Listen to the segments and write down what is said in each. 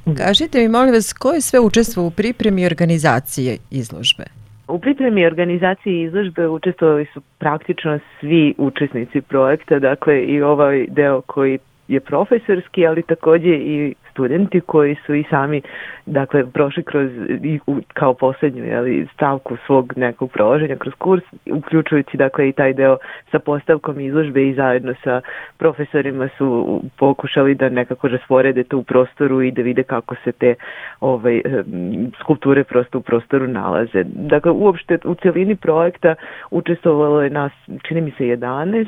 Kažite mi, molim vas, ko je sve učestvovao u pripremi i organizaciji izložbe? U pripremi i organizaciji izložbe učestvovali su praktično svi učesnici projekta, dakle i ovaj deo koji je profesorski, ali takođe i studenti koji su i sami prošli kroz kao poslednju stavku svog nekog prolaženja kroz kurs, uključujući i taj deo sa postavkom izložbe i zajedno sa profesorima su pokušali da nekako rasporede to u prostoru i da vide kako se te skulpture prosto u prostoru nalaze. Dakle, uopšte u celini projekta učestvovalo je nas, čini mi se 11,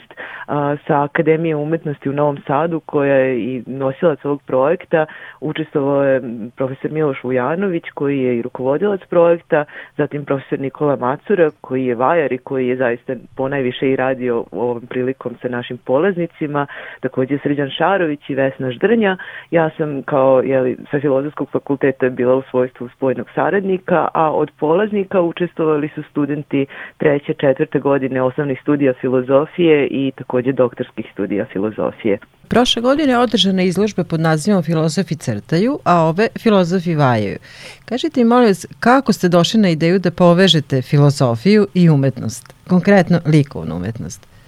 sa Akademije umetnosti u Novom Sadu, koja je i nosilac ovog projekta. Učestvovao je profesor Miloš Vujanović, koji je i rukovodilac projekta, zatim profesor Nikola Macura, koji je vajar i koji je zaista ponajviše i radio ovom prilikom sa našim polaznicima, takođe Srđan Šarović i Vesna Ždrnja. Ja sam kao sa Filozofskog fakulteta bila u svojstvu spojenog saradnika, a od polaznika učestvovali su studenti 3. 4. godine osnovnih studija filozofije i takođe doktorskih studija filozofije. Prošle godine je održana izložba pod nazivom Filozofi crtaju, a ove filozofi vajaju. Kažite mi, molim vas, kako ste došli na ideju da povežete filozofiju i umetnost, konkretno likovnu umetnost?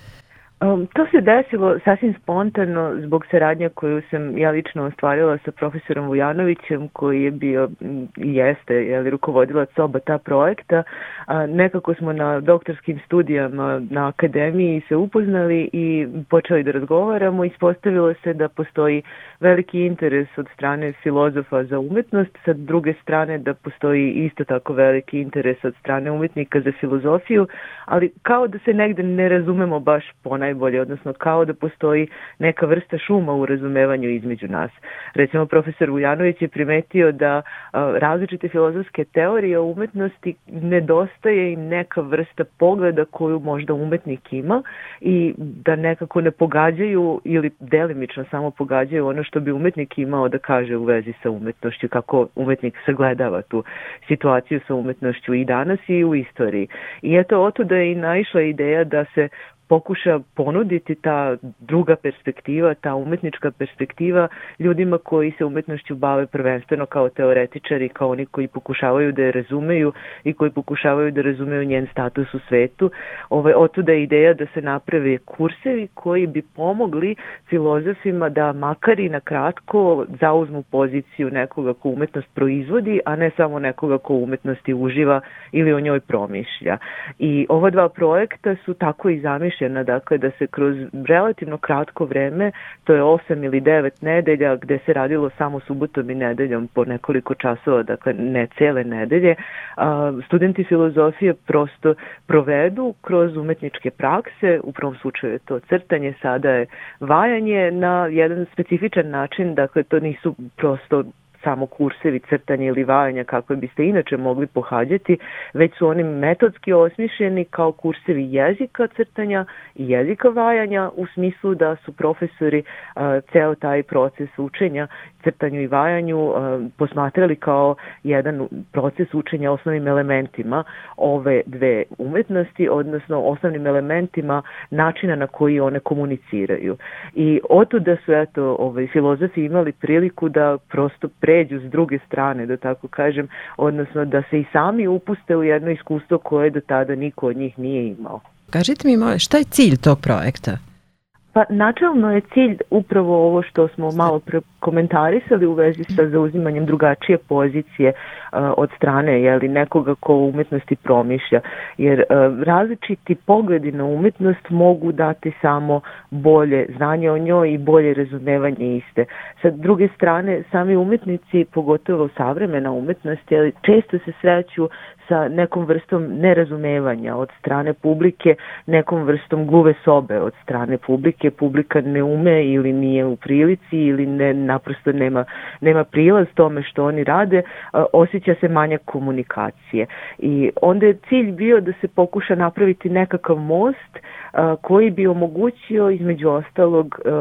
To se desilo sasvim spontano zbog saradnje koju sam ja lično ostvarila sa profesorom Vujanovićem, koji je bio i jeste rukovodilac oba ta projekta. Nekako smo na doktorskim studijama na akademiji se upoznali i počeli da razgovaramo. Ispostavilo se da postoji veliki interes od strane filozofa za umetnost, sa druge strane da postoji isto tako veliki interes od strane umetnika za filozofiju, ali kao da se negde ne razumemo baš ponajbolje, odnosno kao da postoji neka vrsta šuma u razumevanju između nas. Recimo, profesor Vujanović je primetio da različite filozofske teorije o umetnosti nedostaje im neka vrsta pogleda koju možda umetnik ima i da nekako ne pogađaju ili delimično samo pogađaju ono što bi umetnik imao da kaže u vezi sa umetnošću, kako umetnik sagledava tu situaciju sa umetnošću i danas i u istoriji. I eto, otuda je i naišla ideja da se pokuša ponuditi ta druga perspektiva, ta umetnička perspektiva ljudima koji se umetnošću bave prvenstveno kao teoretičari, kao oni koji pokušavaju da je razumeju i koji pokušavaju da razumeju njen status u svetu. Otuda je ideja da se naprave kursevi koji bi pomogli filozofima da makar i na kratko zauzmu poziciju nekoga ko umetnost proizvodi, a ne samo nekoga ko umetnosti uživa ili o njoj promišlja. I ova dva projekta su tako i zamišljena, dakle da se kroz relativno kratko vreme, to je 8 ili 9 nedelja gde se radilo samo subotom i nedeljom po nekoliko časova, dakle ne cele nedelje, studenti filozofije prosto provedu kroz umetničke prakse, u prvom slučaju je to crtanje, sada je vajanje na jedan specifičan način, dakle to nisu prosto samo kursevi crtanja ili vajanja kakve biste inače mogli pohađati, već su oni metodski osmišljeni kao kursevi jezika crtanja i jezika vajanja, u smislu da su profesori ceo taj proces učenja crtanju i vajanju posmatrali kao jedan proces učenja osnovnim elementima ove dve umetnosti, odnosno osnovnim elementima načina na koji one komuniciraju. I otuda su filozofi imali priliku da prosto pređu s druge strane, da tako kažem, odnosno da se i sami upuste u jedno iskustvo koje do tada niko od njih nije imao. Kažite mi, šta je cilj tog projekta? Pa načelno je cilj upravo ovo što smo malo komentarisali u vezi sa zauzimanjem drugačije pozicije od strane nekoga ko u umetnosti promišlja. Jer različiti pogledi na umetnost mogu dati samo bolje znanje o njoj i bolje razumevanje iste. Sa druge strane, sami umetnici, pogotovo savremena umetnost, često se sreću sa nekom vrstom nerazumevanja od strane publike, nekom vrstom gluve sobe od strane publike. Publika ne ume ili nije u prilici ili naprosto nema prilaz tome što oni rade, osjeća se manjak komunikacije. I onda je cilj bio da se pokuša napraviti nekakav most koji bi omogućio između ostalog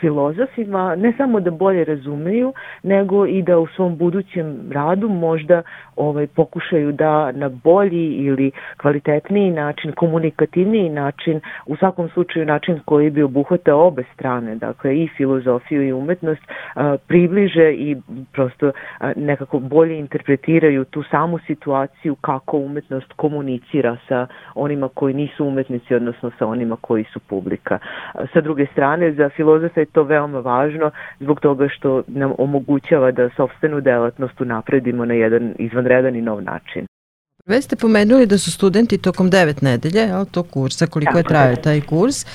filozofima ne samo da bolje razumeju, nego i da u svom budućem radu možda pokušaju da na bolji ili kvalitetniji način, komunikativniji način, u svakom slučaju način koji bi obuhvatao obe strane, dakle i filozofiju i umetnost, približe i prosto nekako bolje interpretiraju tu samu situaciju kako umetnost komunicira sa onima koji nisu umetnici, odnosno sa onima koji su publika. Sa druge strane, za filozofa je to veoma važno zbog toga što nam omogućava da sopstvenu delatnost unapredimo na jedan izvanredan i nov način. Već ste pomenuli da su studenti tokom 9 nedelje tog kursa, koliko je trajao taj kurs,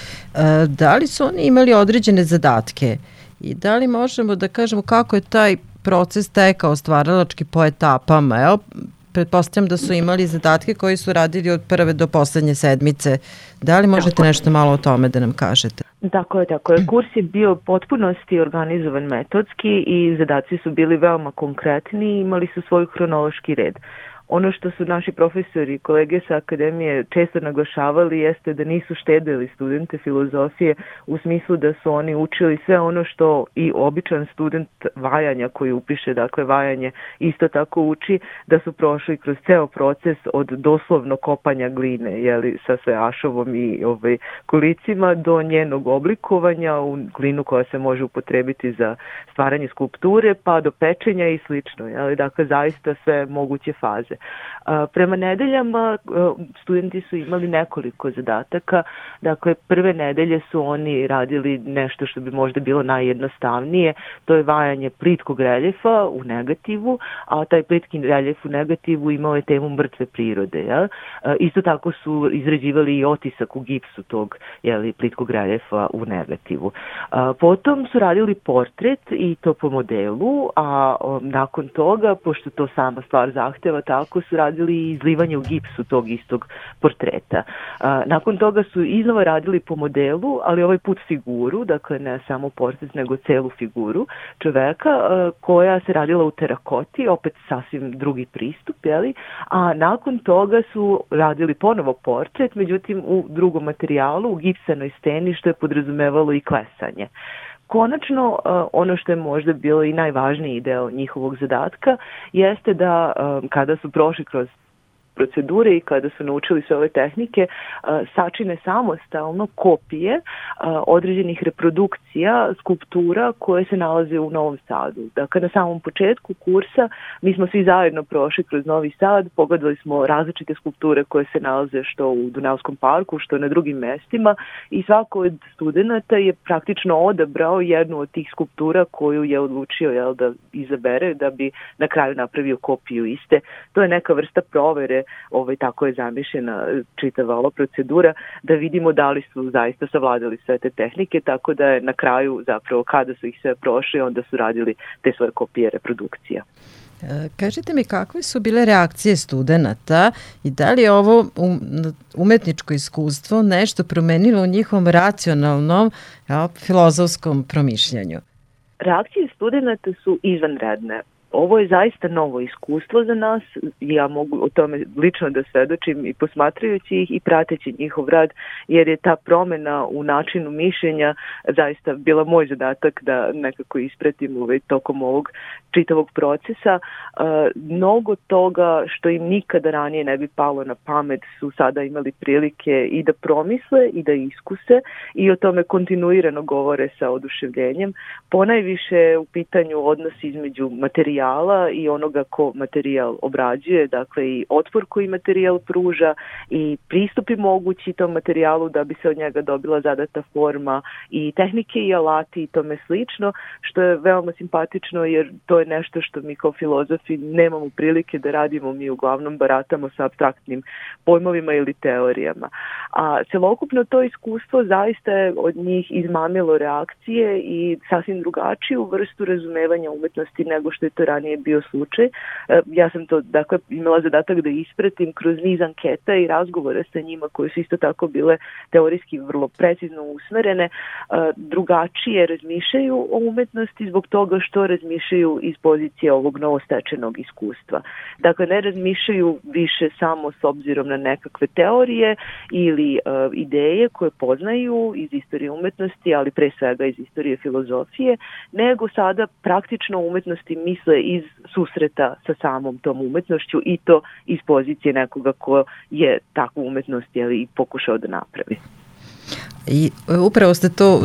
da li su oni imali određene zadatke i da li možemo da kažemo kako je taj proces tekao stvaralački po etapama? Pretpostavljam da su imali zadatke koji su radili od prve do poslednje sedmice. Da li možete nešto malo o tome da nam kažete? Tako je. Kurs je bio potpunosti organizovan metodski i zadaci su bili veoma konkretni i imali su svoj hronološki red. Ono što su naši profesori i kolege sa akademije često naglašavali jeste da nisu štedili studente filozofije u smislu da su oni učili sve ono što i običan student vajanja koji upiše, dakle vajanje isto tako uči, da su prošli kroz ceo proces od doslovno kopanja gline, sa sve ašovom i kolicima do njenog oblikovanja u glinu koja se može upotrebiti za stvaranje skulpture pa do pečenja i slično. Dakle, zaista sve moguće faze. Prema nedeljama studenti su imali nekoliko zadataka. Dakle, prve nedelje su oni radili nešto što bi možda bilo najjednostavnije, to je vajanje plitkog reljefa u negativu, a taj plitki reljef u negativu imao je temu mrtve prirode. Isto tako su izrađivali i otisak u gipsu tog plitkog reljefa u negativu. Potom su radili portret i to po modelu, a nakon toga, pošto to sama stvar zahteva, tako su radili i izlivanje u gipsu tog istog portreta. Nakon toga su iznova radili po modelu, ali ovaj put figuru, dakle ne samo portret, nego celu figuru čoveka koja se radila u terakoti, opet sasvim drugi pristup, a nakon toga su radili ponovo portret, međutim u drugom materijalu, u gipsanoj steni, što je podrazumevalo i klesanje. Konačno, ono što je možda bilo i najvažniji deo njihovog zadatka jeste da kada su prošli kroz procedure i kada su naučili sve ove tehnike, sačine samostalno kopije određenih reprodukcija, skulptura koje se nalaze u Novom Sadu. Dakle, na samom početku kursa mi smo svi zajedno prošli kroz Novi Sad, pogledali smo različite skulpture koje se nalaze što u Dunavskom parku, što na drugim mestima i svako od studenta je praktično odabrao jednu od tih skulptura koju je odlučio da izabere da bi na kraju napravio kopiju iste. To je neka vrsta provere, tako je zamišljena čitava ova procedura, da vidimo da li su zaista savladali sve te tehnike, tako da je na kraju zapravo kada su ih sve prošli, onda su radili te svoje kopije reprodukcija. Kažite mi kakve su bile reakcije studenata i da li je ovo umetničko iskustvo nešto promenilo u njihovom racionalnom filozofskom promišljanju? Reakcije studenata su izvanredne. Ovo je zaista novo iskustvo za nas, ja mogu o tome lično da svedočim i posmatrajući ih i prateći njihov rad, jer je ta promena u načinu mišljenja zaista bila moj zadatak da nekako ispratim tokom ovog čitavog procesa. Mnogo toga što im nikada ranije ne bi palo na pamet su sada imali prilike i da promisle i da iskuse i o tome kontinuirano govore sa oduševljenjem. Ponajviše u pitanju odnos između materijala i onoga ko materijal obrađuje, dakle i otpor koji materijal pruža i pristupi mogući tom materijalu da bi se od njega dobila zadata forma i tehnike i alati i tome slično, što je veoma simpatično jer to je nešto što mi kao filozofi nemamo prilike da radimo, mi uglavnom baratamo sa apstraktnim pojmovima ili teorijama. A celokupno to iskustvo zaista je od njih izmamilo reakcije i sasvim drugačiju vrstu razumevanja umetnosti nego što je to ranije bio slučaj. Ja sam to, dakle, imala zadatak da ispratim kroz niz anketa i razgovore sa njima koje su isto tako bile teorijski vrlo precizno usmerene, drugačije razmišljaju o umetnosti zbog toga što razmišljaju iz pozicije ovog novostečenog iskustva. Dakle, ne razmišljaju više samo s obzirom na nekakve teorije ili ideje koje poznaju iz istorije umetnosti, ali pre svega iz istorije filozofije, nego sada praktično umetnosti misle iz susreta sa samom tom umetnošću i to iz pozicije nekoga ko je takvu umetnost i pokušao da napravi. I upravo ste to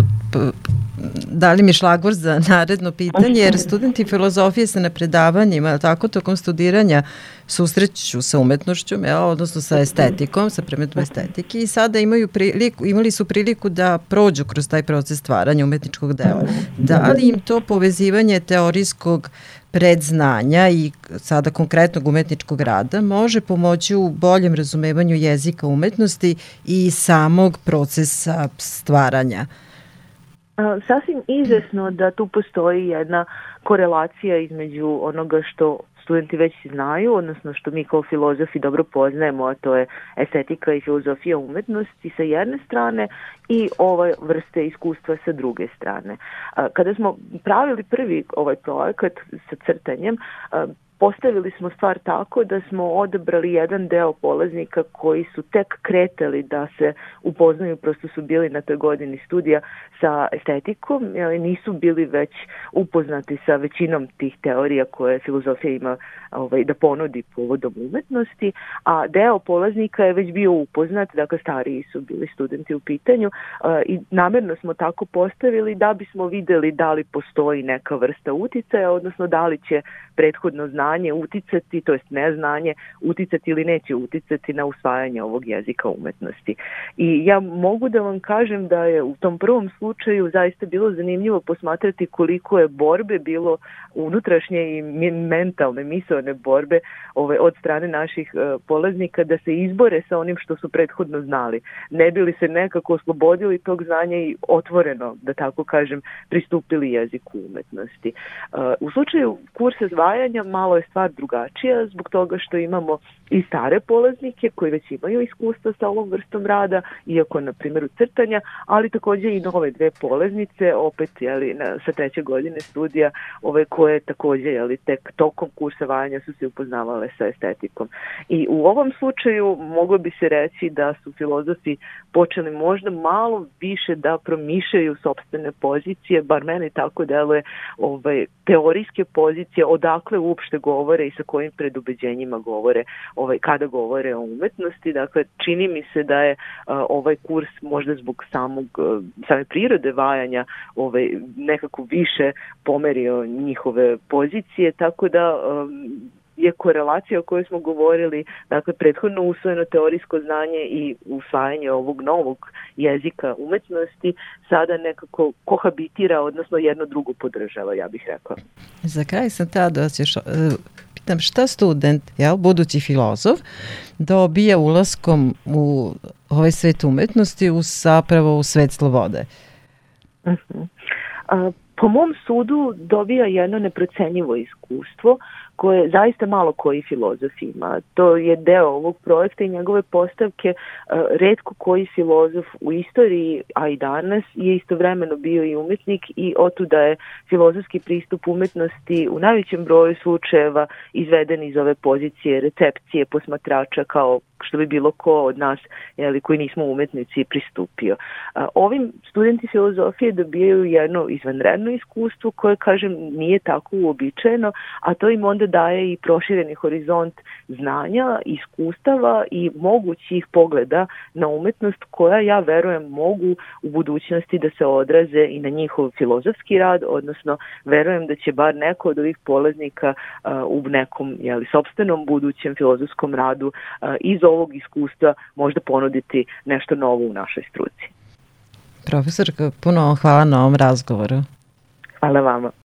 dali mi šlagvor za naredno pitanje, jer studenti filozofije se na predavanjima, tako tokom studiranja susreću sa umetnošću, odnosno sa estetikom, sa predmetom estetike i sada imali su priliku da prođu kroz taj proces stvaranja umetničkog dela. Da li im to povezivanje teorijskog predznanja i sada konkretnog umetničkog rada može pomoći u boljem razumevanju jezika umetnosti i samog procesa stvaranja? Sasvim izvesno da tu postoji jedna korelacija između onoga što studenti već znaju, odnosno što mi kao filozofi dobro poznajemo, a to je estetika i filozofija umetnosti sa jedne strane i ove vrste iskustva sa druge strane. Kada smo pravili prvi ovaj projekat sa crtanjem, postavili smo stvar tako da smo odabrali jedan deo polaznika koji su tek kretali da se upoznaju, prosto su bili na toj godini studija sa estetikom, nisu bili već upoznati sa većinom tih teorija koje filozofija ima da ponudi povodom umetnosti, a deo polaznika je već bio upoznat, dakle stariji su bili studenti u pitanju i namerno smo tako postavili da bismo videli da li postoji neka vrsta uticaja, odnosno da li će prethodno znanje uticati, to jest neznanje, uticati ili neće uticati na usvajanje ovog jezika umetnosti. I ja mogu da vam kažem da je u tom prvom slučaju zaista bilo zanimljivo posmatrati koliko je borbe bilo unutrašnje i mentalne, misaone borbe od strane naših polaznika da se izbore sa onim što su prethodno znali. Ne bi li se nekako oslobodili tog znanja i otvoreno, da tako kažem, pristupili jeziku umetnosti. U slučaju kursa zvajanja malo je stvar drugačija zbog toga što imamo i stare polaznike koji već imaju iskustva sa ovom vrstom rada, iako na primjeru crtanja, ali također i nove dve polaznice, opet sa treće godine studija, koje također tek tokom kursa vajanja su se upoznavale sa estetikom. I u ovom slučaju moglo bi se reći da su filozofi počeli možda malo više da promišljaju sopstvene pozicije, bar meni tako deluje, teorijske pozicije, odakle uopšte govore i sa kojim predubeđenjima govore kada govore o umetnosti. Dakle, čini mi se da je ovaj kurs možda zbog same prirode vajanja nekako više pomerio njihove pozicije, tako da je korelacija o kojoj smo govorili, dakle, prethodno usvojeno teorijsko znanje i usvajanje ovog novog jezika umetnosti sada nekako kohabitira, odnosno jedno drugo podržava, ja bih rekla. Za kraj sam tada još pitam šta student, budući filozof, dobija ulaskom u ovaj svet umetnosti, zapravo u svet slobode? Po mom sudu dobija jedno neprocenjivo iskustvo koje zaista malo koji filozof ima. To je deo ovog projekta i njegove postavke. Retko koji filozof u istoriji, a i danas, je istovremeno bio i umetnik i otuda je filozofski pristup umetnosti u najvećem broju slučajeva izveden iz ove pozicije recepcije posmatrača, kao što bi bilo ko od nas koji nismo umetnici pristupio. Ovim studenti filozofije dobijaju jedno izvanredno iskustvo koje, kažem, nije tako uobičajeno, a to im onda daje i prošireni horizont znanja, iskustava i mogućih pogleda na umetnost koja, ja verujem, mogu u budućnosti da se odraze i na njihov filozofski rad, odnosno verujem da će bar neko od ovih polaznika u nekom sopstvenom budućem filozofskom radu iz ovog iskustva možda ponuditi nešto novo u našoj struci. Profesorka, puno hvala na ovom razgovoru. Hvala vama.